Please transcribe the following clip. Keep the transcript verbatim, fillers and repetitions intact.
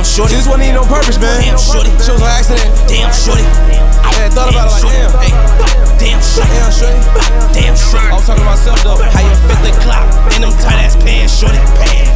Damn shorty. This wasn't even on purpose, man. Damn shorty. She was on accident. Damn shorty. I had thought about it like, damn. Hey. Damn shorty. Damn shorty. Damn shorty. I was talking to myself though. How you fit the clock in them tight ass pants, shorty? Pants.